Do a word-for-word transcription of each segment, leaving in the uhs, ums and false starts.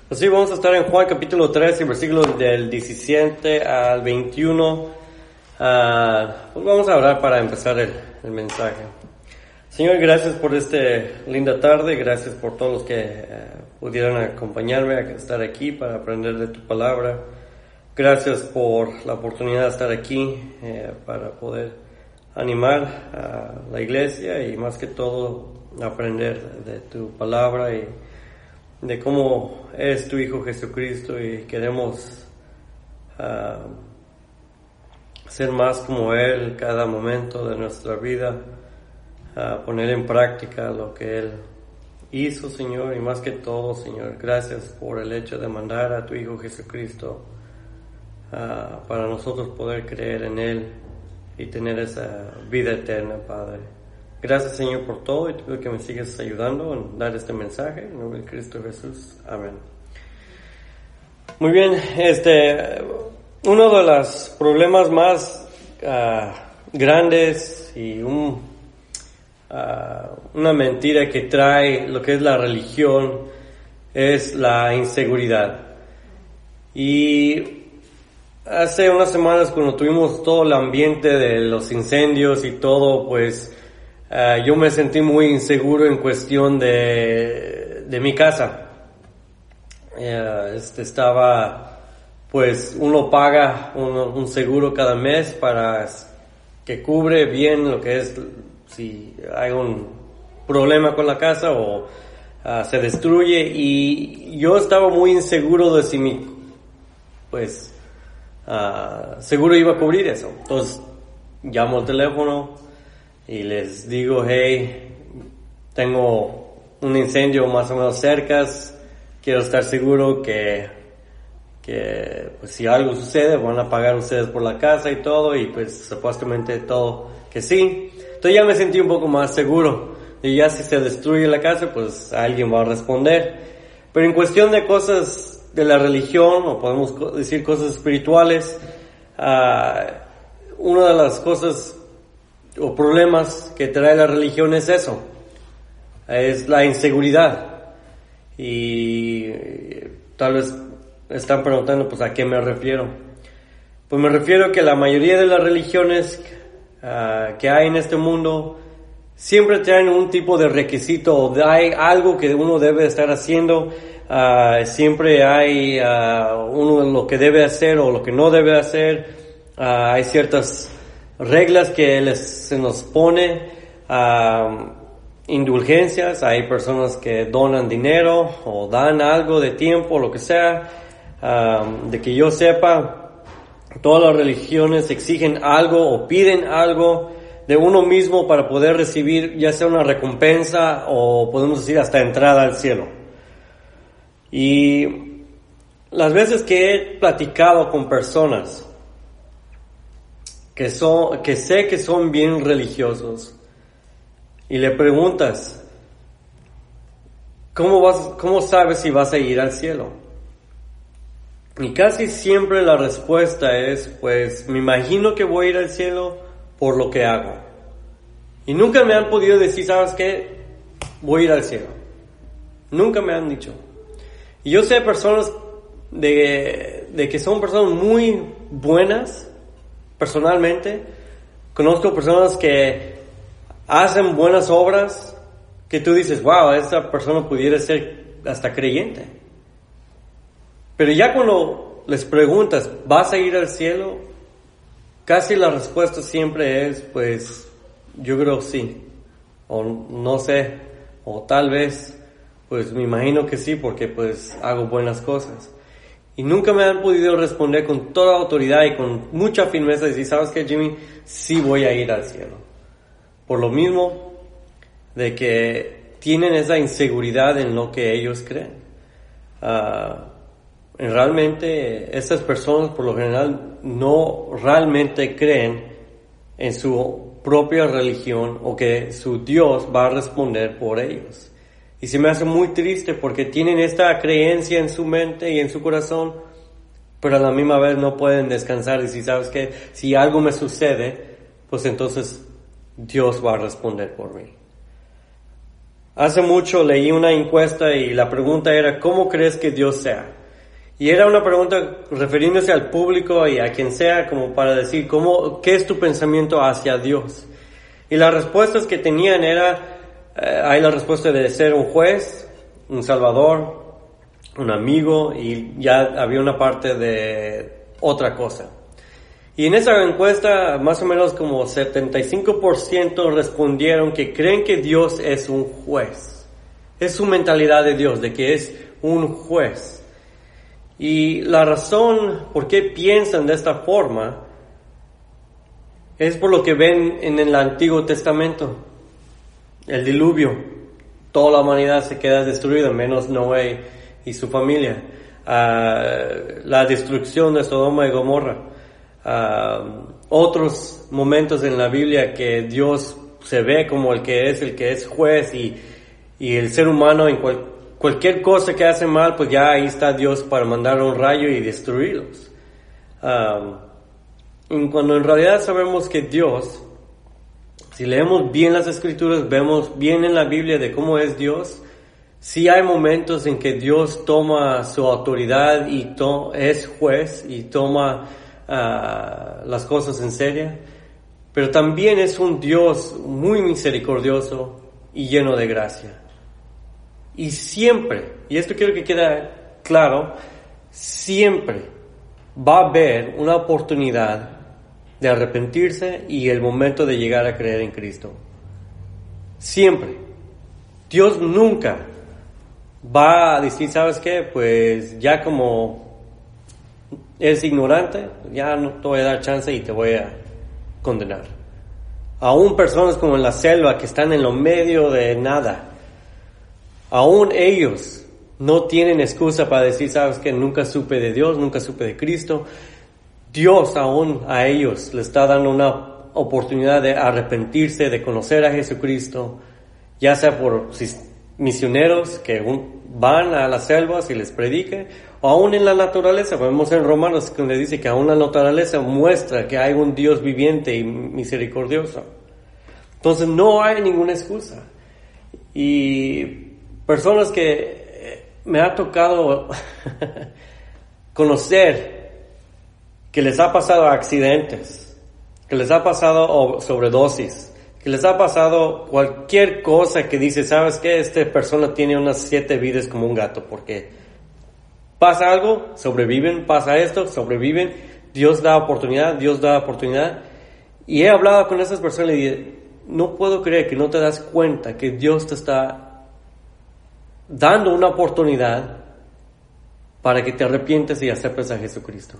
Pues sí, vamos a estar en Juan capítulo trece, versículos del diecisiete al veintiuno. Uh, pues vamos a orar para empezar el, el mensaje. Señor, gracias por esta linda tarde, gracias por todos los que uh, pudieron acompañarme a estar aquí para aprender de tu palabra. Gracias por la oportunidad de estar aquí eh, para poder animar a la iglesia y más que todo aprender de tu palabra y de cómo es tu Hijo Jesucristo, y queremos uh, ser más como Él cada momento de nuestra vida, uh, poner en práctica lo que Él hizo, Señor, y más que todo, Señor, gracias por el hecho de mandar a tu Hijo Jesucristo uh, para nosotros poder creer en Él y tener esa vida eterna, Padre. Gracias, Señor, por todo, y te pido que me sigas ayudando en dar este mensaje. En nombre de Cristo Jesús. Amén. Muy bien, este, uno de los problemas más uh, grandes y un, uh, una mentira que trae lo que es la religión es la inseguridad. Y hace unas semanas, cuando tuvimos todo el ambiente de los incendios y todo, pues Uh, yo me sentí muy inseguro en cuestión de, de mi casa. Uh, este estaba, pues uno paga un, un seguro cada mes para que cubre bien lo que es si hay un problema con la casa o uh, se destruye, y yo estaba muy inseguro de si mi, pues, uh, seguro iba a cubrir eso. Entonces llamo al teléfono y les digo, hey, tengo un incendio más o menos cerca, quiero estar seguro que, que pues si algo sucede van a pagar ustedes por la casa y todo, y pues supuestamente todo que sí. Entonces ya me sentí un poco más seguro, y ya si se destruye la casa, pues alguien va a responder. Pero en cuestión de cosas de la religión, o podemos decir cosas espirituales, uh, una de las cosas o problemas que trae la religión es eso, es la inseguridad. Y tal vez están preguntando, pues, ¿a qué me refiero? Pues me refiero a que la mayoría de las religiones uh, que hay en este mundo siempre traen un tipo de requisito, o hay algo que uno debe estar haciendo. Uh, siempre hay uh, uno lo que debe hacer o lo que no debe hacer. Uh, hay ciertas reglas que les, se nos pone, uh, indulgencias. Hay personas que donan dinero o dan algo de tiempo, lo que sea. Uh, de que yo sepa, todas las religiones exigen algo o piden algo de uno mismo para poder recibir ya sea una recompensa o podemos decir hasta entrada al cielo. Y las veces que he platicado con personas que son, que sé que son bien religiosos, y le preguntas, ¿cómo vas, cómo sabes si vas a ir al cielo? Y casi siempre la respuesta es, pues, me imagino que voy a ir al cielo por lo que hago. Y nunca me han podido decir, ¿sabes qué? Voy a ir al cielo. Nunca me han dicho. Y yo sé personas de, de que son personas muy buenas. Personalmente, conozco personas que hacen buenas obras que tú dices, wow, esta persona pudiera ser hasta creyente. Pero ya cuando les preguntas, ¿vas a ir al cielo? Casi la respuesta siempre es, pues, yo creo sí. O no sé, o tal vez, pues me imagino que sí, porque pues hago buenas cosas. Y nunca me han podido responder con toda autoridad y con mucha firmeza y decir, ¿sabes qué, Jimmy? Sí voy a ir al cielo. Por lo mismo de que tienen esa inseguridad en lo que ellos creen. Uh, realmente esas personas por lo general no realmente creen en su propia religión o que su Dios va a responder por ellos. Y se me hace muy triste porque tienen esta creencia en su mente y en su corazón, pero a la misma vez no pueden descansar y decir, ¿sabes qué? Si algo me sucede, pues entonces Dios va a responder por mí. Hace mucho leí una encuesta y la pregunta era, ¿cómo crees que Dios sea? Y era una pregunta refiriéndose al público y a quien sea, como para decir, ¿cómo, qué es tu pensamiento hacia Dios? Y las respuestas que tenían era, eh, hay la respuesta de ser un juez, un salvador, un amigo, y ya había una parte de otra cosa. Y en esa encuesta, más o menos como setenta y cinco por ciento respondieron que creen que Dios es un juez. Es su mentalidad de Dios, de que es un juez. Y la razón por qué piensan de esta forma es por lo que ven en el Antiguo Testamento. El diluvio. Toda la humanidad se queda destruida, menos Noé y su familia. Uh, la destrucción de Sodoma y Gomorra. Uh, otros momentos en la Biblia que Dios se ve como el que es el que es juez y, y el ser humano en cual, cualquier cosa que hace mal, pues ya ahí está Dios para mandar un rayo y destruirlos. Uh, y cuando en realidad sabemos que Dios, si leemos bien las Escrituras, vemos bien en la Biblia de cómo es Dios, sí hay momentos en que Dios toma su autoridad y to- es juez y toma Uh, las cosas en serio, pero también es un Dios muy misericordioso y lleno de gracia. Y siempre, y esto quiero que quede claro, siempre va a haber una oportunidad de arrepentirse y el momento de llegar a creer en Cristo. Siempre. Dios nunca va a decir, ¿sabes qué? Pues ya como eres ignorante, ya no te voy a dar chance y te voy a condenar. Aún personas como en la selva que están en lo medio de nada, aún ellos no tienen excusa para decir, sabes que nunca supe de Dios, nunca supe de Cristo. Dios aún a ellos les está dando una oportunidad de arrepentirse, de conocer a Jesucristo, ya sea por misioneros que van a las selvas y les prediquen, o aún en la naturaleza. Vemos en Romanos donde dice que aún la naturaleza muestra que hay un Dios viviente y misericordioso. Entonces no hay ninguna excusa. Y personas que me ha tocado conocer, que les ha pasado accidentes, que les ha pasado sobredosis, que les ha pasado cualquier cosa que dice, ¿sabes qué? Esta persona tiene unas siete vidas como un gato, porque pasa algo, sobreviven, pasa esto, sobreviven, Dios da oportunidad, Dios da oportunidad. Y he hablado con esas personas y dije, no puedo creer que no te das cuenta que Dios te está dando una oportunidad para que te arrepientes y aceptes a Jesucristo.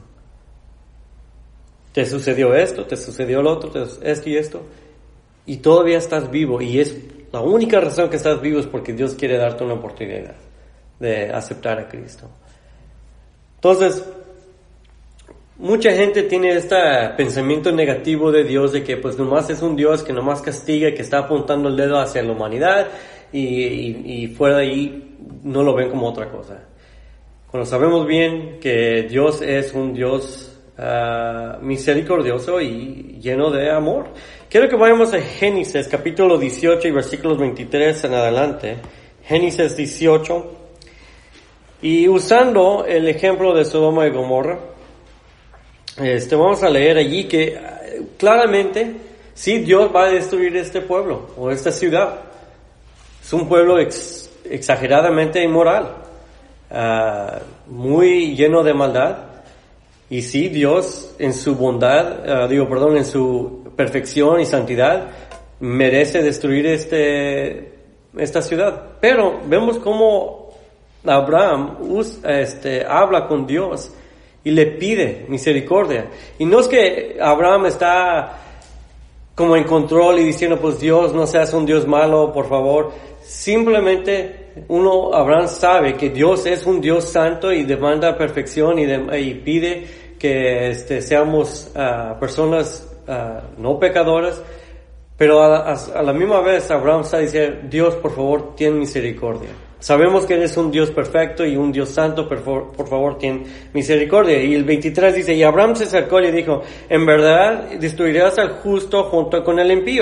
Te sucedió esto, te sucedió lo otro, te, esto y esto, y todavía estás vivo, y es la única razón que estás vivo es porque Dios quiere darte una oportunidad de aceptar a Cristo. Entonces, mucha gente tiene este pensamiento negativo de Dios, de que pues nomás es un Dios que nomás castiga, que está apuntando el dedo hacia la humanidad y, y, y fuera de ahí no lo ven como otra cosa. Cuando sabemos bien que Dios es un Dios uh, misericordioso y lleno de amor. Quiero que vayamos a Génesis capítulo dieciocho y versículos veintitrés en adelante. Génesis dieciocho. Y usando el ejemplo de Sodoma y Gomorra, este, vamos a leer allí que claramente sí, Dios va a destruir este pueblo o esta ciudad. Es un pueblo ex, exageradamente inmoral, uh, muy lleno de maldad. Y sí, Dios en su bondad, uh, digo, perdón, en su perfección y santidad, merece destruir este, esta ciudad. Pero vemos cómo Abraham este, habla con Dios y le pide misericordia. Y no es que Abraham está como en control y diciendo, pues Dios, no seas un Dios malo, por favor. Simplemente uno, Abraham sabe que Dios es un Dios santo y demanda perfección y, de, y pide que este, seamos uh, personas uh, no pecadoras. Pero a, a, a la misma vez Abraham está diciendo, Dios, por favor, ten misericordia. Sabemos que eres un Dios perfecto y un Dios santo, por favor, por favor, ten misericordia. Y el veintitrés dice, y Abraham se acercó y le dijo, en verdad destruirás al justo junto con el impío.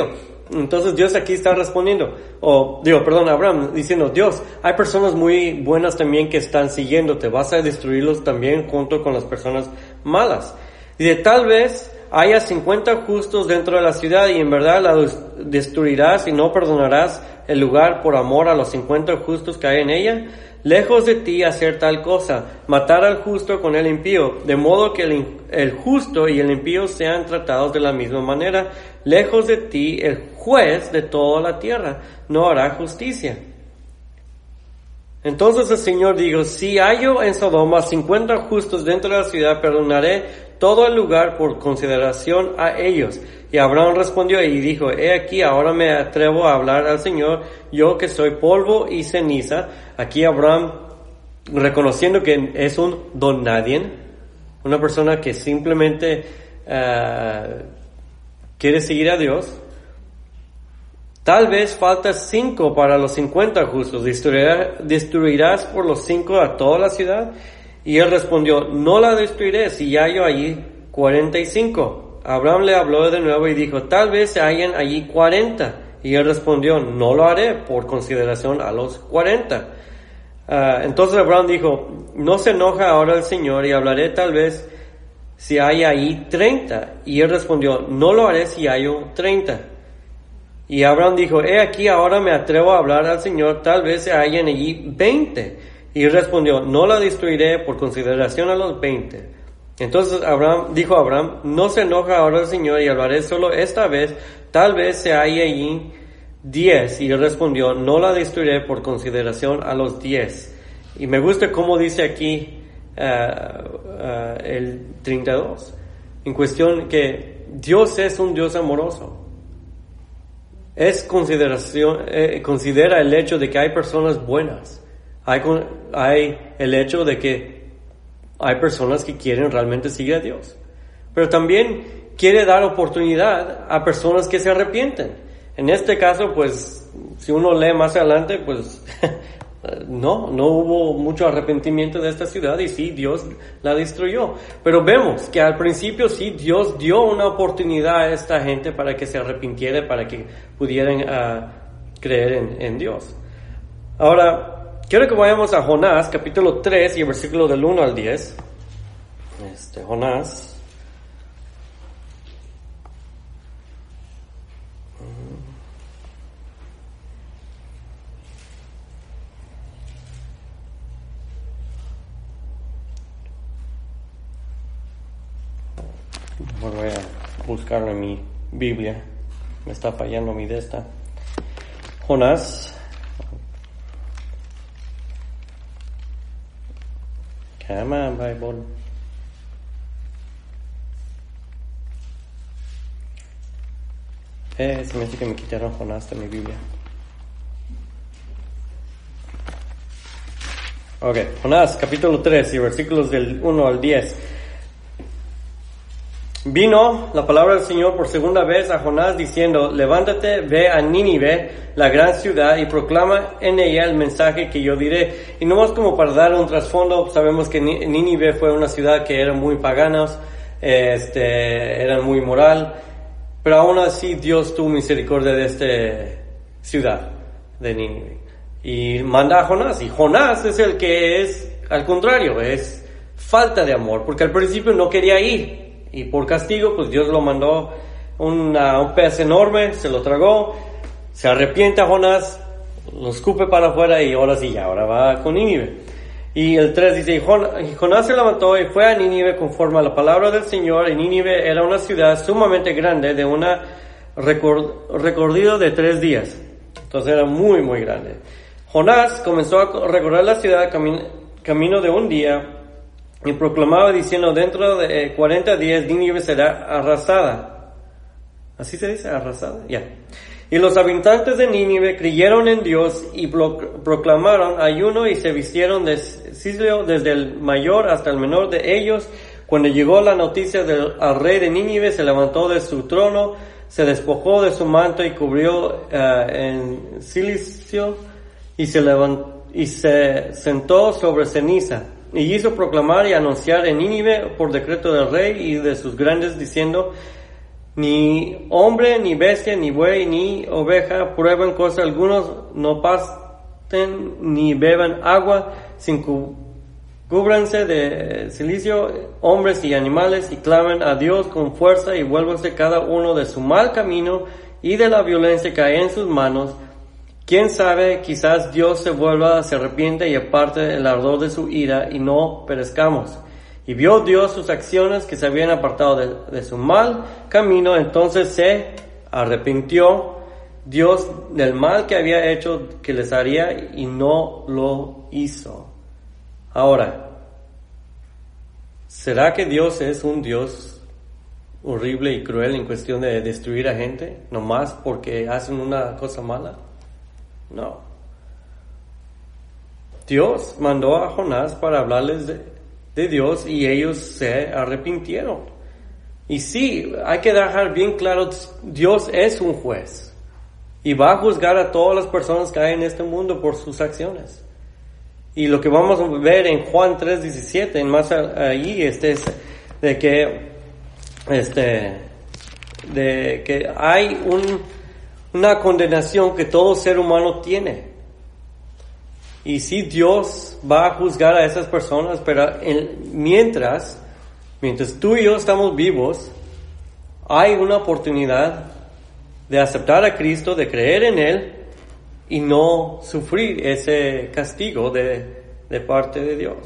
Entonces Dios aquí está respondiendo, o digo, perdón, Abraham diciendo, Dios, hay personas muy buenas también que están siguiéndote, vas a destruirlos también junto con las personas malas. Dice, tal vez haya cincuenta justos dentro de la ciudad y en verdad la destruirás y no perdonarás el lugar por amor a los cincuenta justos que hay en ella. Lejos de ti hacer tal cosa, matar al justo con el impío, de modo que el, el justo y el impío sean tratados de la misma manera. Lejos de ti el juez de toda la tierra no hará justicia. Entonces el Señor dijo, si hallo en Sodoma cincuenta justos dentro de la ciudad, perdonaré todo el lugar por consideración a ellos. Y Abraham respondió y dijo, he aquí, ahora me atrevo a hablar al Señor, yo que soy polvo y ceniza. Aquí Abraham, reconociendo que es un don nadie, una persona que simplemente uh, quiere seguir a Dios. Tal vez falta cinco para los cincuenta justos. ¿Destruirás, destruirás por los cinco a toda la ciudad? Y él respondió, no la destruiré si hallo allí cuarenta y cinco. Abraham le habló de nuevo y dijo, tal vez se hallen allí cuarenta. Y él respondió, no lo haré por consideración a los cuarenta. Uh, entonces Abraham dijo, no se enoja ahora el Señor y hablaré tal vez si hay allí treinta. Y él respondió, no lo haré si hallo treinta. Y Abraham dijo, he aquí ahora me atrevo a hablar al Señor, tal vez se hallen allí veinte. Y él respondió, no la destruiré por consideración a los veinte. Entonces Abraham dijo a Abraham, no se enoja ahora el Señor y hablaré solo esta vez, tal vez se halle allí diez. Y él respondió, no la destruiré por consideración a los diez. Y me gusta cómo dice aquí uh, uh, el treinta y dos, en cuestión que Dios es un Dios amoroso. Es consideración, eh, considera el hecho de que hay personas buenas. Hay, hay el hecho de que hay personas que quieren realmente seguir a Dios. Pero también quiere dar oportunidad a personas que se arrepienten. En este caso, pues, si uno lee más adelante, pues, no, no hubo mucho arrepentimiento de esta ciudad y sí, Dios la destruyó. Pero vemos que al principio sí, Dios dio una oportunidad a esta gente para que se arrepintiera, para que pudieran uh, creer en, en Dios. Ahora, quiero que vayamos a Jonás, capítulo tres y el versículo del uno al diez. Este, Jonás. Voy a buscarlo en mi Biblia. Me está fallando mi de esta. Jonás. Come on, Bible. Eh, se me dice que me quitaron Jonás de mi Biblia. Ok, Jonás, capítulo tres y versículos del uno al diez. Vino la palabra del Señor por segunda vez a Jonás diciendo, levántate, ve a Nínive, la gran ciudad, y proclama en ella el mensaje que yo diré. Y no más como para dar un trasfondo, sabemos que Nínive fue una ciudad que era muy paganos, este, era muy moral, pero aún así Dios tuvo misericordia de esta ciudad de Nínive. Y manda a Jonás, y Jonás es el que es, al contrario, es falta de amor, porque al principio no quería ir. Y por castigo, pues Dios lo mandó una, un pez enorme, se lo tragó, se arrepiente a Jonás, lo escupe para afuera y ahora sí, ahora va con Nínive. Y el tres dice, y Jonás se levantó y fue a Nínive conforme a la palabra del Señor, y Nínive era una ciudad sumamente grande, de un recorrido de tres días. Entonces era muy, muy grande. Jonás comenzó a recorrer la ciudad camino, camino de un día, y proclamaba diciendo, dentro de cuarenta días Nínive será arrasada. ¿Así se dice? ¿Arrasada? Ya. Yeah. Y los habitantes de Nínive creyeron en Dios y pro- proclamaron ayuno y se vistieron de cielo desde el mayor hasta el menor de ellos. Cuando llegó la noticia del al rey de Nínive, se levantó de su trono, se despojó de su manto y cubrió uh, en cilicio y se levantó y se sentó sobre ceniza. Y hizo proclamar y anunciar en Nínive por decreto del rey y de sus grandes, diciendo, Ni hombre, ni bestia, ni buey, ni oveja prueban cosa algunos, no pasten ni beban agua, sin cu- cúbranse de silicio hombres y animales y clamen a Dios con fuerza y vuélvanse cada uno de su mal camino y de la violencia que hay en sus manos. Quién sabe, quizás Dios se vuelva, se arrepiente y aparte el ardor de su ira y no perezcamos. Y vio Dios sus acciones que se habían apartado de, de su mal camino, entonces se arrepintió Dios del mal que había hecho que les haría y no lo hizo. Ahora, ¿será que Dios es un Dios horrible y cruel en cuestión de destruir a gente nomás porque hacen una cosa mala? No. Dios mandó a Jonás para hablarles de de Dios y ellos se arrepintieron. Y sí, hay que dejar bien claro, Dios es un juez y va a juzgar a todas las personas que hay en este mundo por sus acciones. Y lo que vamos a ver en Juan tres diecisiete, en más ahí, este es de que este de que hay un, una condenación que todo ser humano tiene. Y sí, Dios va a juzgar a esas personas, pero en, mientras, mientras tú y yo estamos vivos, hay una oportunidad de aceptar a Cristo, de creer en Él y no sufrir ese castigo de, de parte de Dios.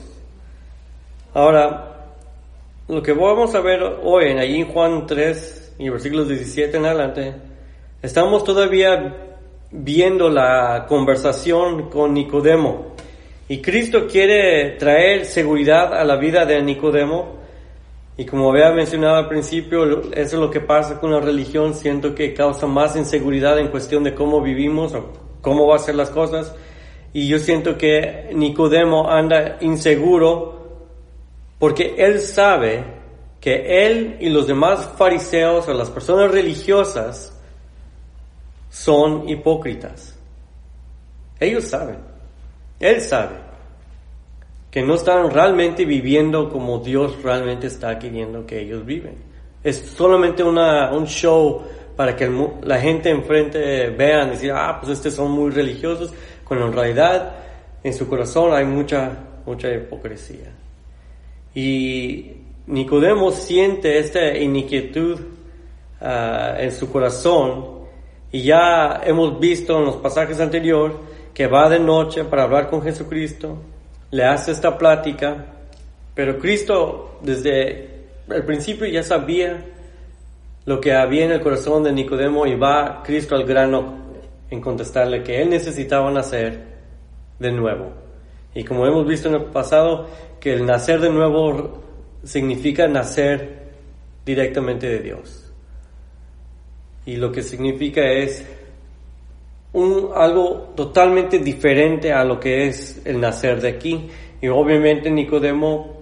Ahora, lo que vamos a ver hoy, en allí en Juan tres y versículos diecisiete en adelante, estamos todavía viendo la conversación con Nicodemo. Y Cristo quiere traer seguridad a la vida de Nicodemo. Y como había mencionado al principio, eso es lo que pasa con la religión. Siento que causa más inseguridad en cuestión de cómo vivimos o cómo va a ser las cosas. Y yo siento que Nicodemo anda inseguro porque él sabe que él y los demás fariseos o las personas religiosas son hipócritas. Ellos saben, él sabe que no están realmente viviendo como Dios realmente está queriendo que ellos viven. Es solamente una, un show para que el, la gente enfrente vean y decir, ah, pues estos son muy religiosos, cuando en realidad en su corazón hay mucha, mucha hipocresía. Y Nicodemo siente esta inquietud uh, en su corazón. Y ya hemos visto en los pasajes anteriores que va de noche para hablar con Jesucristo, le hace esta plática, pero Cristo desde el principio ya sabía lo que había en el corazón de Nicodemo y va Cristo al grano en contestarle que él necesitaba nacer de nuevo. Y como hemos visto en el pasado, que el nacer de nuevo significa nacer directamente de Dios. Y lo que significa es un, algo totalmente diferente a lo que es el nacer de aquí. Y obviamente Nicodemo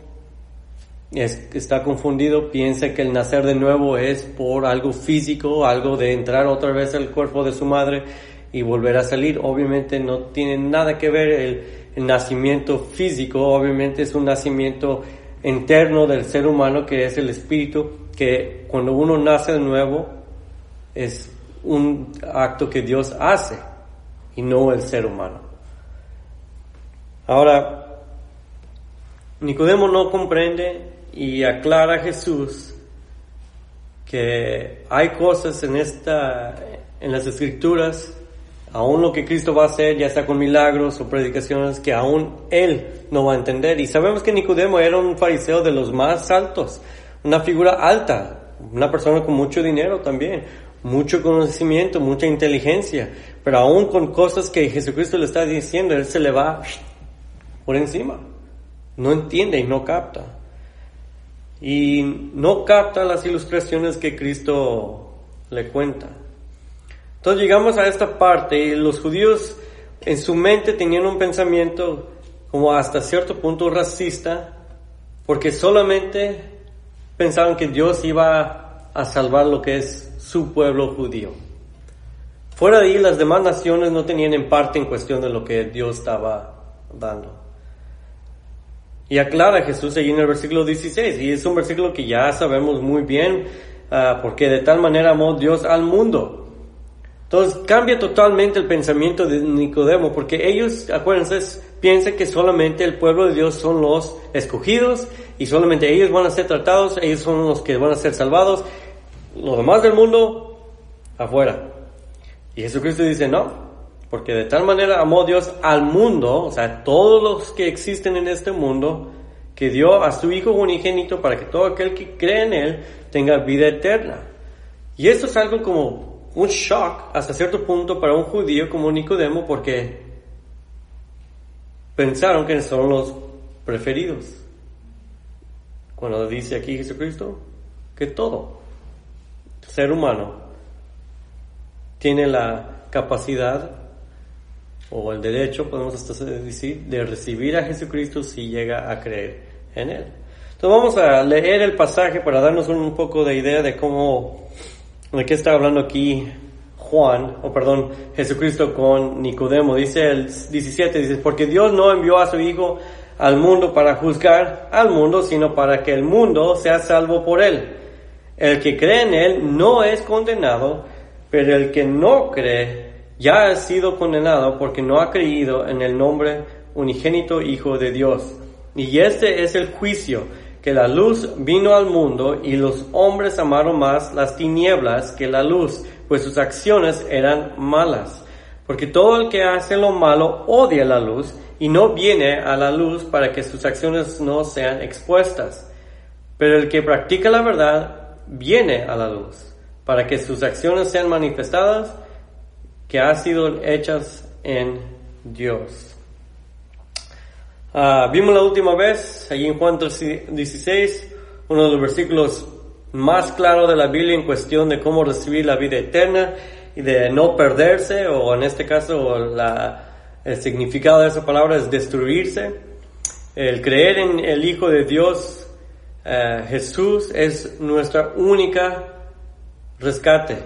es, está confundido, piensa que el nacer de nuevo es por algo físico, algo de entrar otra vez al cuerpo de su madre y volver a salir. Obviamente no tiene nada que ver el, el nacimiento físico, obviamente es un nacimiento interno del ser humano que es el espíritu, que cuando uno nace de nuevo es un acto que Dios hace y no el ser humano. Ahora, Nicodemo no comprende y aclara a Jesús que hay cosas en esta, en las escrituras, aún lo que Cristo va a hacer, ya sea con milagros o predicaciones, que aún él no va a entender. Y sabemos que Nicodemo era un fariseo de los más altos, una figura alta, una persona con mucho dinero también, mucho conocimiento, mucha inteligencia, pero aún con cosas que Jesucristo le está diciendo, él se le va por encima. No entiende y no capta. Y no capta las ilustraciones que Cristo le cuenta. Entonces llegamos a esta parte y los judíos en su mente tenían un pensamiento como hasta cierto punto racista, porque solamente pensaban que Dios iba a salvar lo que es su pueblo judío. Fuera de ahí, las demás naciones no tenían en parte en cuestión de lo que Dios estaba dando. Y aclara Jesús ahí en el versículo dieciséis, y es un versículo que ya sabemos muy bien, uh, porque de tal manera amó Dios al mundo. Entonces cambia totalmente el pensamiento de Nicodemo, porque ellos, acuérdense, piensan que solamente el pueblo de Dios son los escogidos y solamente ellos van a ser tratados, ellos son los que van a ser salvados, los demás del mundo afuera. Y Jesucristo dice no, porque de tal manera amó Dios al mundo, o sea, todos los que existen en este mundo, que dio a su Hijo unigénito para que todo aquel que cree en Él tenga vida eterna. Y esto es algo como un shock hasta cierto punto para un judío como Nicodemo, porque pensaron que son los preferidos. Cuando dice aquí Jesucristo que todo ser humano tiene la capacidad o el derecho, podemos hasta decir, de recibir a Jesucristo si llega a creer en Él. Entonces vamos a leer el pasaje para darnos un poco de idea de cómo, de qué está hablando aquí Juan, o perdón, Jesucristo con Nicodemo. Dice el diecisiete, dice, porque Dios no envió a su Hijo al mundo para juzgar al mundo, sino para que el mundo sea salvo por Él. El que cree en Él no es condenado, pero el que no cree ya ha sido condenado porque no ha creído en el nombre unigénito Hijo de Dios. Y este es el juicio, que la luz vino al mundo y los hombres amaron más las tinieblas que la luz, pues sus acciones eran malas. Porque todo el que hace lo malo odia la luz y no viene a la luz para que sus acciones no sean expuestas. Pero el que practica la verdad viene a la luz para que sus acciones sean manifestadas, que han sido hechas en Dios. Uh, vimos la última vez, allí en Juan dieciséis, uno de los versículos más claros de la Biblia en cuestión de cómo recibir la vida eterna y de no perderse, o en este caso la, el significado de esa palabra es destruirse. El creer en el Hijo de Dios, uh, Jesús, es nuestra única rescate.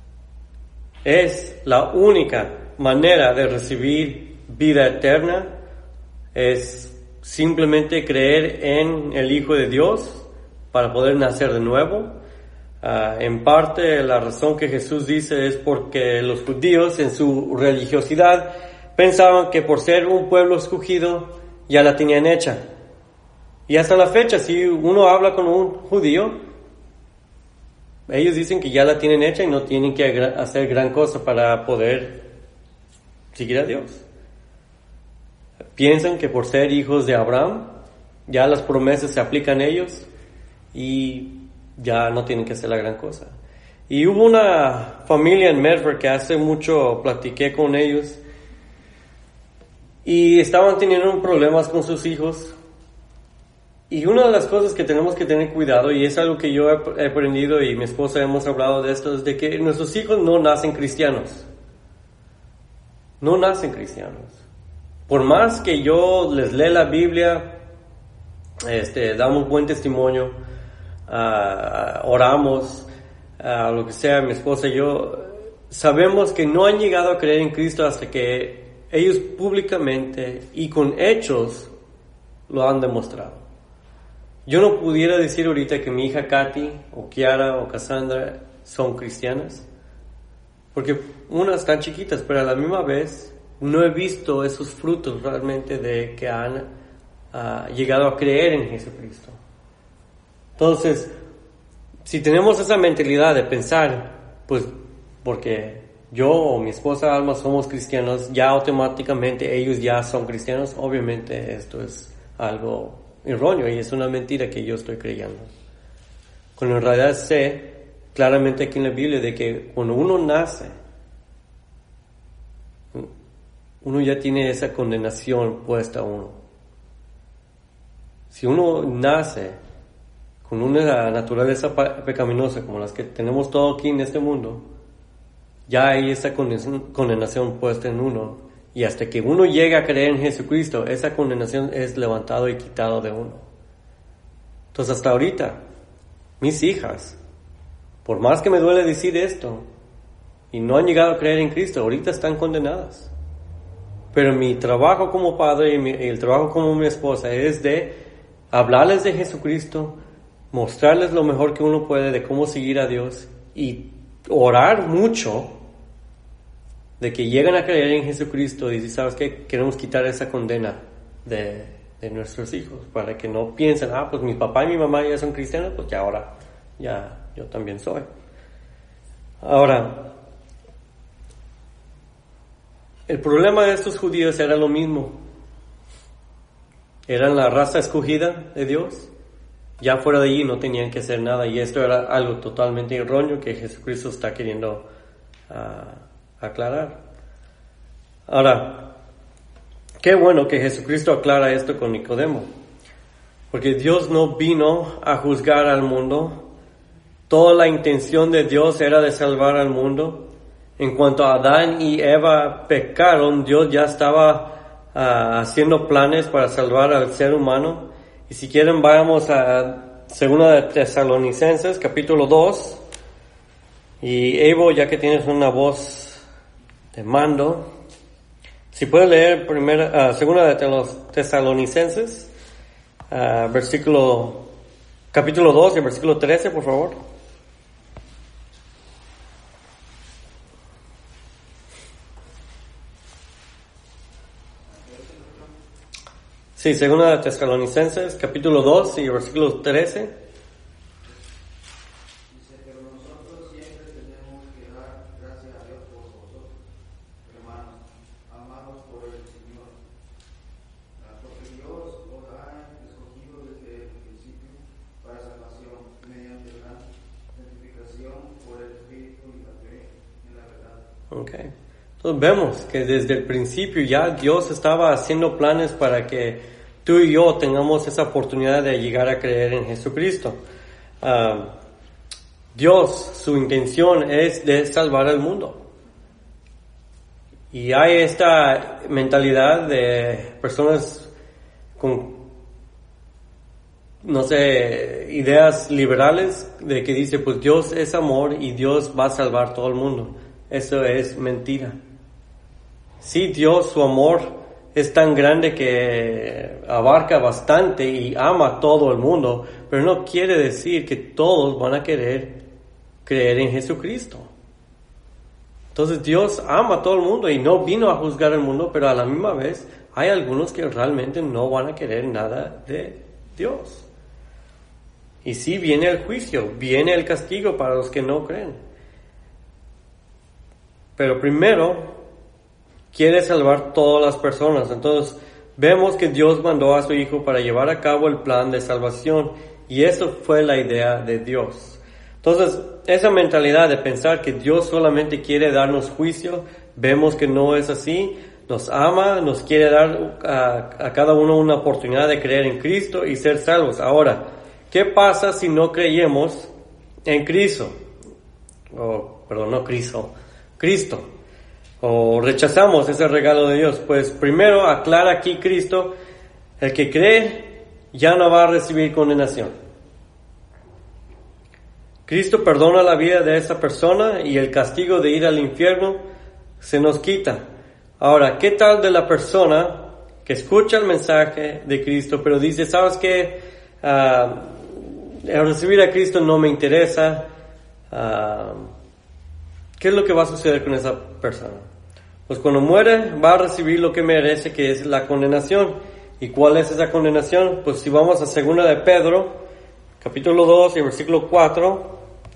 Es la única manera de recibir vida eterna. Es simplemente creer en el Hijo de Dios para poder nacer de nuevo. Uh, en parte la razón que Jesús dice es porque los judíos en su religiosidad pensaban que por ser un pueblo escogido ya la tenían hecha. Y hasta la fecha, si uno habla con un judío, ellos dicen que ya la tienen hecha y no tienen que hacer gran cosa para poder seguir a Dios. Piensan que por ser hijos de Abraham, ya las promesas se aplican a ellos y ya no tienen que hacer la gran cosa. Y hubo una familia en Medford que hace mucho platiqué con ellos y estaban teniendo problemas con sus hijos. Y una de las cosas que tenemos que tener cuidado, y es algo que yo he aprendido y mi esposa hemos hablado de esto, es de que nuestros hijos no nacen cristianos. No nacen cristianos. Por más que yo les lea la Biblia, este, damos buen testimonio, uh, oramos, uh, lo que sea, mi esposa y yo, sabemos que no han llegado a creer en Cristo hasta que ellos públicamente y con hechos lo han demostrado. Yo no pudiera decir ahorita que mi hija Katy, o Kiara, o Cassandra son cristianas, porque unas están chiquitas, pero a la misma vez no he visto esos frutos realmente de que han uh, llegado a creer en Jesucristo. Entonces, si tenemos esa mentalidad de pensar, pues porque yo o mi esposa Alma somos cristianos, ya automáticamente ellos ya son cristianos, obviamente esto es algo erróneo y es una mentira que yo estoy creyendo. Cuando en realidad sé claramente aquí en la Biblia de que cuando uno nace, uno ya tiene esa condenación puesta a uno. Si uno nace con una naturaleza pecaminosa como las que tenemos todo aquí en este mundo, ya hay esa condenación puesta en uno. Y hasta que uno llega a creer en Jesucristo, esa condenación es levantado y quitado de uno. Entonces hasta ahorita, mis hijas, por más que me duele decir esto, y no han llegado a creer en Cristo, ahorita están condenadas. Pero mi trabajo como padre y, mi, y el trabajo como mi esposa es de hablarles de Jesucristo, mostrarles lo mejor que uno puede de cómo seguir a Dios y orar mucho de que lleguen a creer en Jesucristo y decir, ¿sabes qué? Queremos quitar esa condena de, de nuestros hijos para que no piensen, ah, pues mi papá y mi mamá ya son cristianos, pues ya ahora, ya yo también soy. Ahora, el problema de estos judíos era lo mismo. Eran la raza escogida de Dios. Ya fuera de allí no tenían que hacer nada. Y esto era algo totalmente erróneo que Jesucristo está queriendo uh, aclarar. Ahora, qué bueno que Jesucristo aclara esto con Nicodemo. Porque Dios no vino a juzgar al mundo. Toda la intención de Dios era de salvar al mundo. En cuanto a Adán y Eva pecaron, Dios ya estaba uh, haciendo planes para salvar al ser humano. Y si quieren vayamos a Segunda de Tesalonicenses, capítulo dos. Y Evo, ya que tienes una voz de mando, si puedes leer primera, uh, Segunda de Tesalonicenses, uh, versículo, capítulo dos y versículo trece, por favor. Sí, Segunda de Tesalonicenses, capítulo dos y versículo trece. Dice, pero nosotros siempre tenemos que dar gracias a Dios por vosotros, hermanos, amados por el Señor, porque Dios os ha escogido desde el principio para salvación, mediante la santificación por el Espíritu y la fe en la verdad. Okay. Entonces vemos que desde el principio ya Dios estaba haciendo planes para que tú y yo tengamos esa oportunidad de llegar a creer en Jesucristo. Uh, Dios, su intención es de salvar al mundo. Y hay esta mentalidad de personas con, no sé, ideas liberales de que dice, pues Dios es amor y Dios va a salvar todo el mundo. Eso es mentira. Sí, Dios, su amor es tan grande que abarca bastante y ama a todo el mundo, pero no quiere decir que todos van a querer creer en Jesucristo. Entonces Dios ama a todo el mundo y no vino a juzgar al mundo, pero a la misma vez hay algunos que realmente no van a querer nada de Dios. Y sí viene el juicio, viene el castigo para los que no creen. Pero primero quiere salvar todas las personas. Entonces vemos que Dios mandó a su Hijo para llevar a cabo el plan de salvación. Y eso fue la idea de Dios. Entonces esa mentalidad de pensar que Dios solamente quiere darnos juicio, vemos que no es así. Nos ama, nos quiere dar a, a cada uno una oportunidad de creer en Cristo y ser salvos. Ahora, ¿qué pasa si no creyemos en Cristo? Oh, perdón, no Cristo. Cristo. O rechazamos ese regalo de Dios. Pues primero aclara aquí Cristo, el que cree ya no va a recibir condenación. Cristo perdona la vida de esa persona y el castigo de ir al infierno se nos quita. Ahora, ¿qué tal de la persona que escucha el mensaje de Cristo, pero dice, ¿sabes qué? Uh, el recibir a Cristo no me interesa. Uh, ¿Qué es lo que va a suceder con esa persona? Pues cuando muere va a recibir lo que merece, que es la condenación. ¿Y cuál es esa condenación? Pues si vamos a Segunda de Pedro, capítulo dos y versículo cuatro.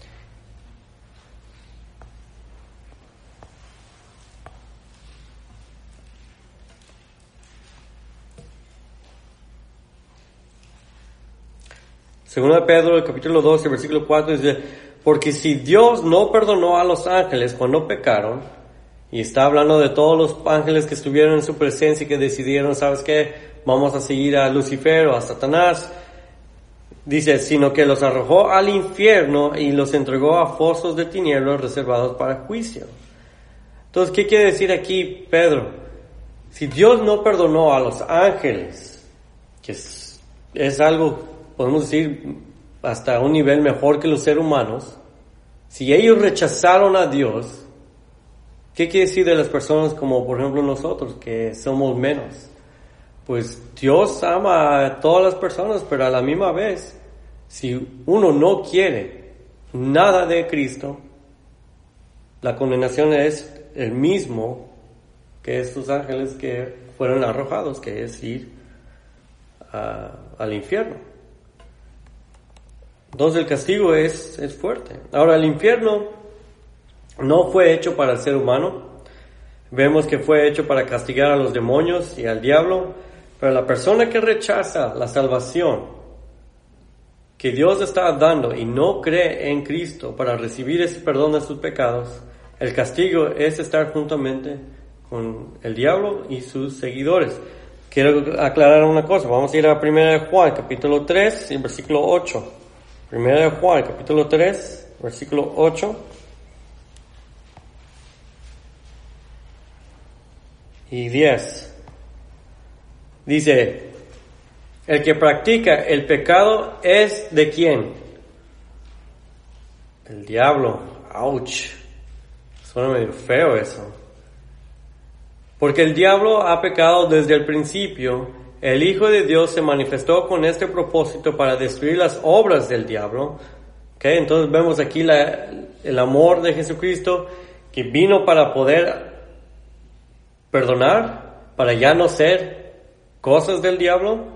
Segunda de Pedro, el capítulo dos y versículo cuatro dice, porque si Dios no perdonó a los ángeles cuando pecaron, y está hablando de todos los ángeles que estuvieron en su presencia y que decidieron, ¿sabes qué? Vamos a seguir a Lucifer o a Satanás. Dice, sino que los arrojó al infierno y los entregó a fosos de tinieblas reservados para juicio. Entonces, ¿qué quiere decir aquí Pedro? Si Dios no perdonó a los ángeles, que es, es algo, podemos decir, hasta un nivel mejor que los seres humanos, si ellos rechazaron a Dios, ¿qué quiere decir de las personas como por ejemplo nosotros, que somos menos? Pues Dios ama a todas las personas, pero a la misma vez, Si uno no quiere nada de Cristo, la condenación es el mismo que estos ángeles que fueron arrojados, que es ir a, al infierno. Entonces el castigo es, es fuerte. Ahora, el infierno no fue hecho para el ser humano. Vemos que fue hecho para castigar a los demonios y al diablo, pero la persona que rechaza la salvación que Dios está dando y no cree en Cristo para recibir ese perdón de sus pecados, el castigo es estar juntamente con el diablo y sus seguidores. Quiero aclarar una cosa. Vamos a ir a primera de Juan, capítulo tres, y versículo ocho. primera de Juan, capítulo tres, versículo ocho. Y diez. Dice, el que practica el pecado es ¿de quién? El diablo. Ouch. Suena medio feo eso. Porque el diablo ha pecado desde el principio. El Hijo de Dios se manifestó con este propósito para destruir las obras del diablo. ¿Okay? Entonces vemos aquí la, el amor de Jesucristo, que vino para poder perdonar, para ya no ser cosas del diablo.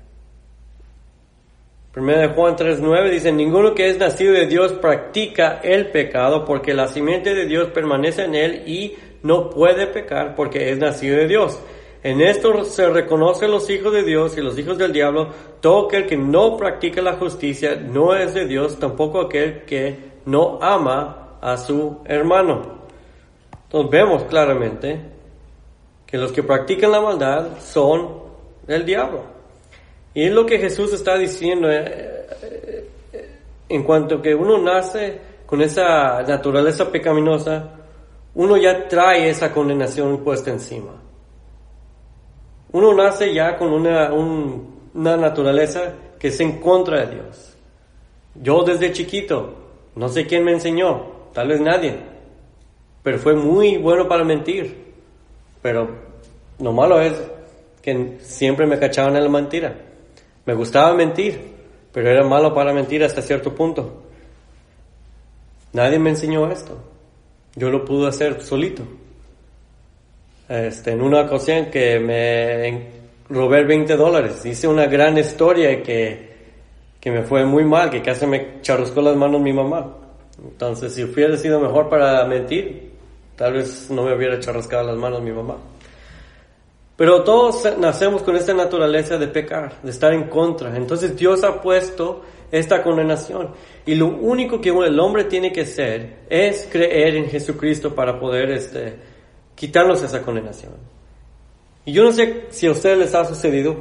Primera de Juan tres nueve dice, ninguno que es nacido de Dios practica el pecado, porque la simiente de Dios permanece en él y no puede pecar porque es nacido de Dios. En esto se reconocen los hijos de Dios y los hijos del diablo. Todo aquel que no practica la justicia no es de Dios, tampoco aquel que no ama a su hermano. Entonces vemos claramente que los que practican la maldad son el diablo. Y es lo que Jesús está diciendo eh, eh, en cuanto que uno nace con esa naturaleza pecaminosa, uno ya trae esa condenación puesta encima. Uno nace ya con una, un, una naturaleza que es en contra de Dios. Yo desde chiquito, no sé quién me enseñó, tal vez nadie, pero fue muy bueno para mentir. Pero lo malo es que siempre me cachaban en la mentira. Me gustaba mentir, pero era malo para mentir hasta cierto punto. Nadie me enseñó esto. Yo lo pude hacer solito. Este, en una ocasión que me robé veinte dólares, hice una gran historia que, que me fue muy mal, que casi me charruscó las manos mi mamá. Entonces, si hubiera sido mejor para mentir, tal vez no me hubiera charruscado las manos mi mamá. Pero todos nacemos con esta naturaleza de pecar, de estar en contra. Entonces Dios ha puesto esta condenación. Y lo único que el hombre tiene que hacer es creer en Jesucristo para poder este, quitarnos esa condenación. Y yo no sé si a ustedes les ha sucedido,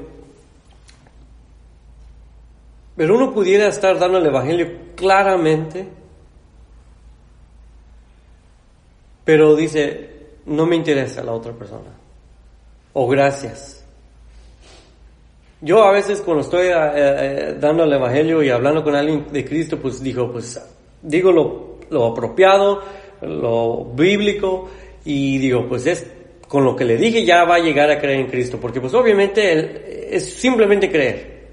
pero uno pudiera estar dando el evangelio claramente, pero dice, no me interesa la otra persona. O gracias. Yo a veces cuando estoy eh, eh, dando el evangelio y hablando con alguien de Cristo, pues digo, pues digo lo, lo apropiado, lo bíblico, y digo, pues es con lo que le dije ya va a llegar a creer en Cristo, porque pues obviamente él, es simplemente creer.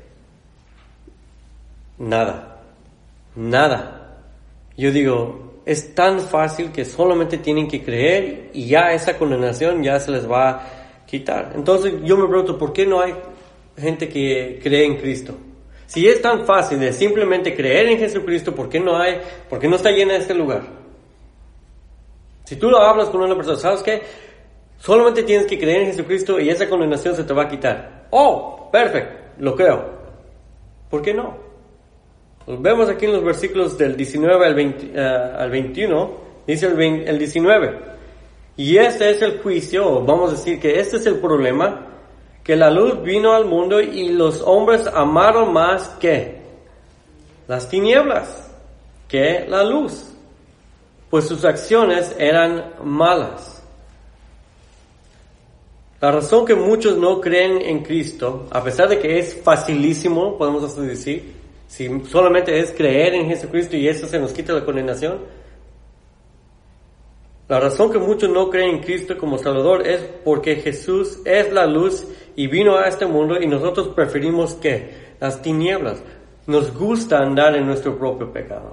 Nada, nada. Yo digo, es tan fácil que solamente tienen que creer y ya esa condenación ya se les va a quitar. Entonces yo me pregunto, ¿por qué no hay gente que cree en Cristo? Si es tan fácil de simplemente creer en Jesucristo, ¿por qué no hay, por qué no está llena este lugar? Si tú lo hablas con una persona, ¿sabes qué? Solamente tienes que creer en Jesucristo y esa condenación se te va a quitar. Oh, perfecto, lo creo. ¿Por qué no? Pues vemos aquí en los versículos del diecinueve al, veinte, uh, al veintiuno, dice el, veinte, el diecinueve. Y este es el juicio, vamos a decir que este es el problema, que la luz vino al mundo y los hombres amaron más que las tinieblas, que la luz, pues sus acciones eran malas. La razón que muchos no creen en Cristo, a pesar de que es facilísimo, podemos así decir, si solamente es creer en Jesucristo y eso se nos quita la condenación, la razón que muchos no creen en Cristo como Salvador es porque Jesús es la luz y vino a este mundo y nosotros preferimos ¿qué? Las tinieblas. nos gusta andar en nuestro propio pecado.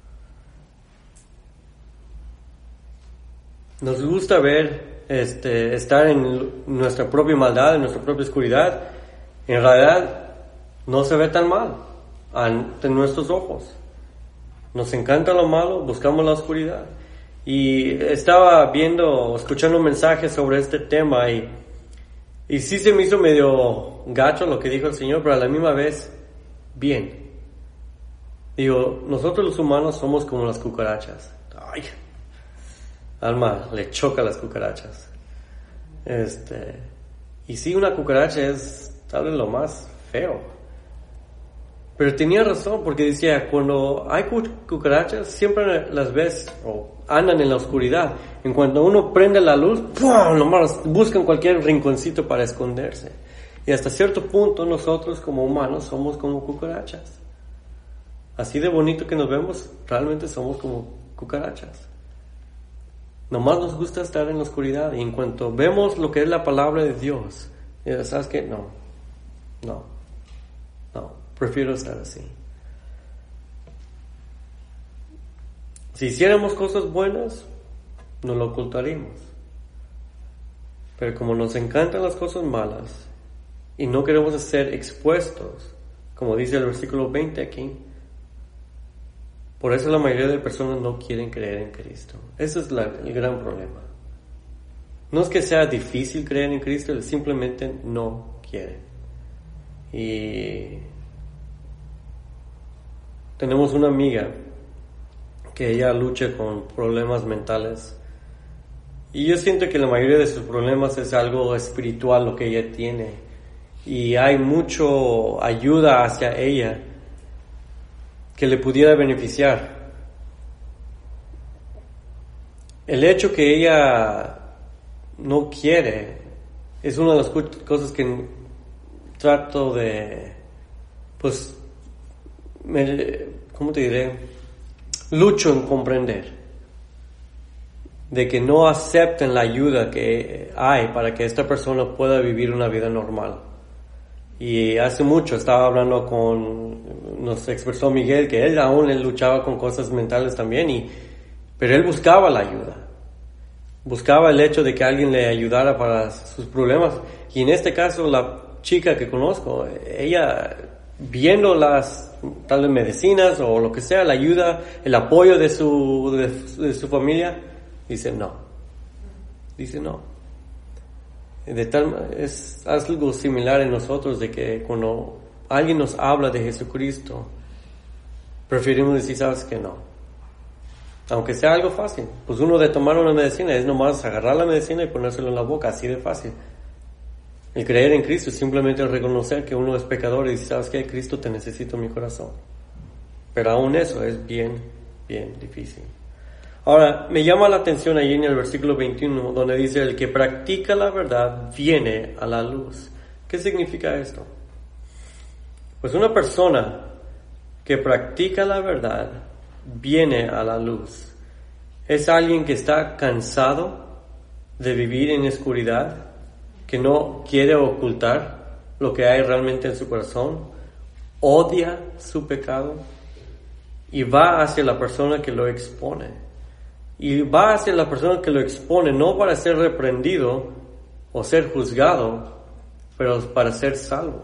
Nos gusta ver, este, estar en nuestra propia maldad, en nuestra propia oscuridad. En realidad, no se ve tan mal ante nuestros ojos. Nos encanta lo malo, buscamos la oscuridad. Y estaba viendo, escuchando un mensaje sobre este tema y, y sí se me hizo medio gacho lo que dijo el Señor, pero a la misma vez, bien. Digo, nosotros los humanos somos como las cucarachas. Ay, Alma le choca las cucarachas. Este, y sí, una cucaracha es tal vez lo más feo. Pero tenía razón, porque decía, cuando hay cucarachas, siempre las ves o andan en la oscuridad. En cuanto uno prende la luz, ¡pum!, nomás buscan cualquier rinconcito para esconderse. Y hasta cierto punto nosotros como humanos somos como cucarachas. Así de bonito que nos vemos, realmente somos como cucarachas. Nomás nos gusta estar en la oscuridad. Y en cuanto vemos lo que es la palabra de Dios, ¿sabes qué? No, no, no. Prefiero estar así. Si hiciéramos cosas buenas, no lo ocultaríamos. Pero como nos encantan las cosas malas y no queremos ser expuestos, como dice el versículo veinte aquí, por eso la mayoría de personas no quieren creer en Cristo. Ese es la, el gran problema. No es que sea difícil creer en Cristo, simplemente no quieren. Y tenemos una amiga que ella lucha con problemas mentales y yo siento que la mayoría de sus problemas es algo espiritual lo que ella tiene y hay mucho ayuda hacia ella que le pudiera beneficiar. El hecho que ella no quiere es una de las cosas que trato de, pues, me, ¿cómo te diré? Lucho en comprender de que no acepten la ayuda que hay para que esta persona pueda vivir una vida normal. Y hace mucho estaba hablando con, nos expresó Miguel que él aún él luchaba con cosas mentales también, y, pero él buscaba la ayuda, buscaba el hecho de que alguien le ayudara para sus problemas. Y en este caso la chica que conozco, ella viendo las tal vez medicinas o lo que sea, la ayuda, el apoyo de su, de, de su familia, dice no, dice no. De tal, es algo similar en nosotros, de que cuando alguien nos habla de Jesucristo, preferimos decir, sabes que no, aunque sea algo fácil. Pues uno de tomar una medicina es nomás agarrar la medicina y ponérselo en la boca, así de fácil. El creer en Cristo es simplemente reconocer que uno es pecador y decir, ¿sabes qué? Cristo, te necesito en mi corazón. Pero aún eso es bien, bien difícil. Ahora, me llama la atención allí en el versículo veintiuno, donde dice, el que practica la verdad viene a la luz. ¿Qué significa esto? Pues una persona que practica la verdad viene a la luz. Es alguien que está cansado de vivir en oscuridad, que no quiere ocultar lo que hay realmente en su corazón, odia su pecado y va hacia la persona que lo expone. Y va hacia la persona que lo expone no para ser reprendido o ser juzgado, pero para ser salvo.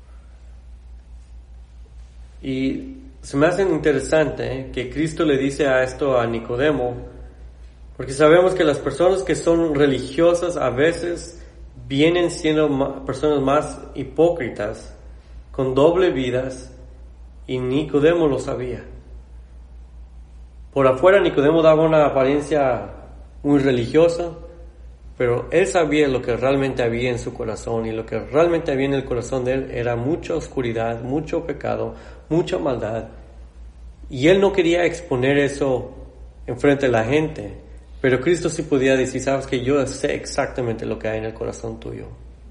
Y se me hace interesante ¿eh? que Cristo le dice a esto a Nicodemo, porque sabemos que las personas que son religiosas a veces vienen siendo personas más hipócritas, con doble vidas, y Nicodemo lo sabía. Por afuera Nicodemo daba una apariencia muy religiosa, pero él sabía lo que realmente había en su corazón, y lo que realmente había en el corazón de él era mucha oscuridad, mucho pecado, mucha maldad, y él no quería exponer eso enfrente de la gente. Pero Cristo sí podía decir, sabes que yo sé exactamente lo que hay en el corazón tuyo.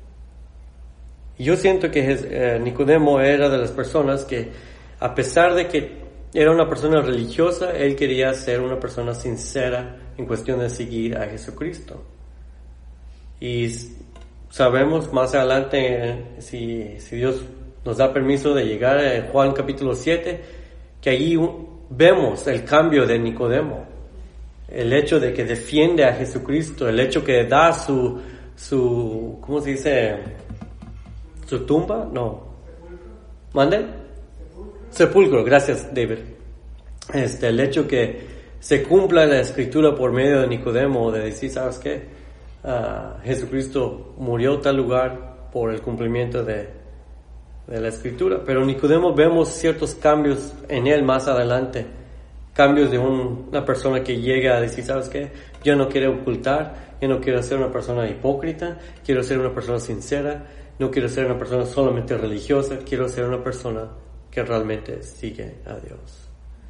Y yo siento que eh, Nicodemo era de las personas que, a pesar de que era una persona religiosa, él quería ser una persona sincera en cuestión de seguir a Jesucristo. Y sabemos más adelante, si, si Dios nos da permiso de llegar a Juan capítulo siete, que allí vemos el cambio de Nicodemo, el hecho de que defiende a Jesucristo, el hecho que da su, su, ¿cómo se dice? ¿Su tumba? No. ¿Mande? Sepulcro. Sepulcro, gracias David. Este, el hecho que se cumpla la escritura por medio de Nicodemo, de decir, ¿sabes qué? Uh, Jesucristo murió en tal lugar por el cumplimiento de, de la escritura. Pero Nicodemo vemos ciertos cambios en él más adelante. Cambios de un, una persona que llega a decir, ¿sabes qué? Yo no quiero ocultar, yo no quiero ser una persona hipócrita, quiero ser una persona sincera, no quiero ser una persona solamente religiosa, quiero ser una persona que realmente sigue a Dios.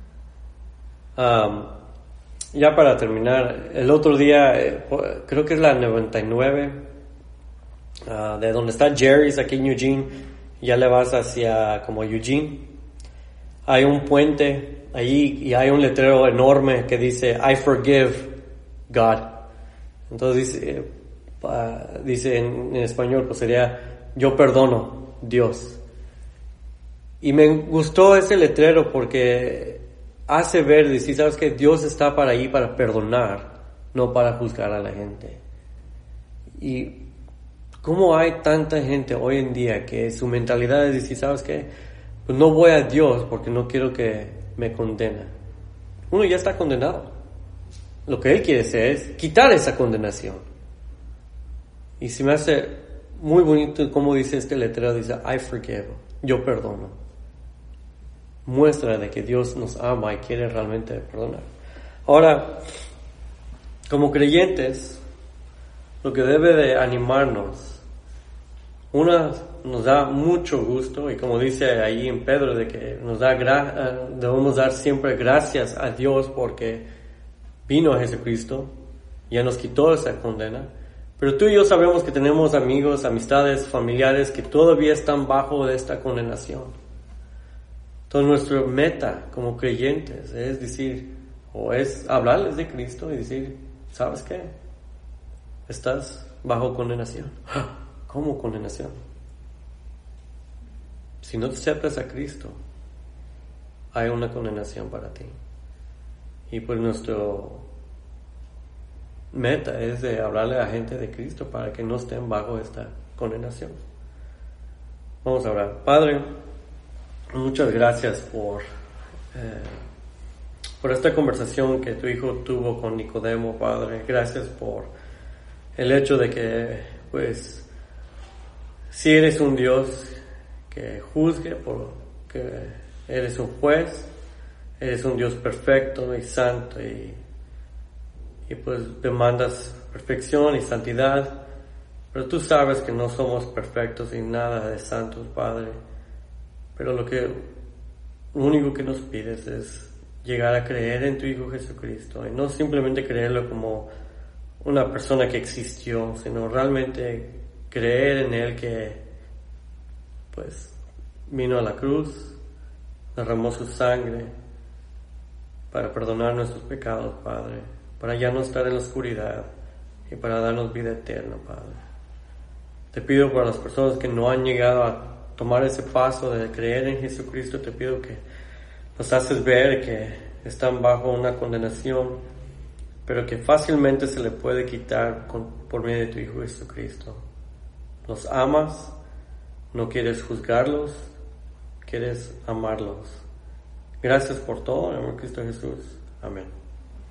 Um, ya para terminar, el otro día, eh, creo que es la noventa y nueve, uh, de donde está Jerry's aquí en Eugene, ya le vas hacia como Eugene, hay un puente allí y hay un letrero enorme que dice I forgive God. Entonces dice, uh, dice en, en español, pues sería yo perdono Dios. Y me gustó ese letrero porque hace ver, decir, sabes que Dios está para ahí para perdonar, no para juzgar a la gente. Y cómo hay tanta gente hoy en día que su mentalidad es decir, sabes qué, pues no voy a Dios porque no quiero que me condene. Uno ya está condenado. Lo que Él quiere hacer es quitar esa condenación. Y se me hace muy bonito como dice este letrero, dice I forgive, yo perdono. Muestra de que Dios nos ama y quiere realmente perdonar. Ahora, como creyentes, lo que debe de animarnos, una, nos da mucho gusto, y como dice ahí en Pedro, de que nos da gra- debemos dar siempre gracias a Dios porque vino a Jesucristo, ya nos quitó esa condena. Pero tú y yo sabemos que tenemos amigos, amistades, familiares que todavía están bajo de esta condenación. Entonces nuestra meta como creyentes es decir, o es hablarles de Cristo y decir, ¿sabes qué? Estás bajo condenación. ¿Cómo condenación? Si no te aceptas a Cristo, hay una condenación para ti. Y pues nuestro meta es de hablarle a la gente de Cristo para que no estén bajo esta condenación. Vamos a orar. Padre, muchas gracias por eh, por esta conversación que tu hijo tuvo con Nicodemo, Padre. Gracias por el hecho de que, pues, si eres un Dios que juzgue, porque eres un juez, eres un Dios perfecto y santo y y pues demandas perfección y santidad, pero tú sabes que no somos perfectos y nada de santos, Padre. Pero lo que, lo único que nos pides es llegar a creer en tu Hijo Jesucristo, y no simplemente creerlo como una persona que existió, sino realmente creer en Él que, pues, vino a la cruz, derramó su sangre para perdonar nuestros pecados, Padre, para ya no estar en la oscuridad y para darnos vida eterna, Padre. Te pido por las personas que no han llegado a tomar ese paso de creer en Jesucristo, te pido que los haces ver que están bajo una condenación, pero que fácilmente se le puede quitar con, por medio de tu Hijo Jesucristo. Los amas, no quieres juzgarlos, quieres amarlos. Gracias por todo, en el nombre de Cristo Jesús. Amén.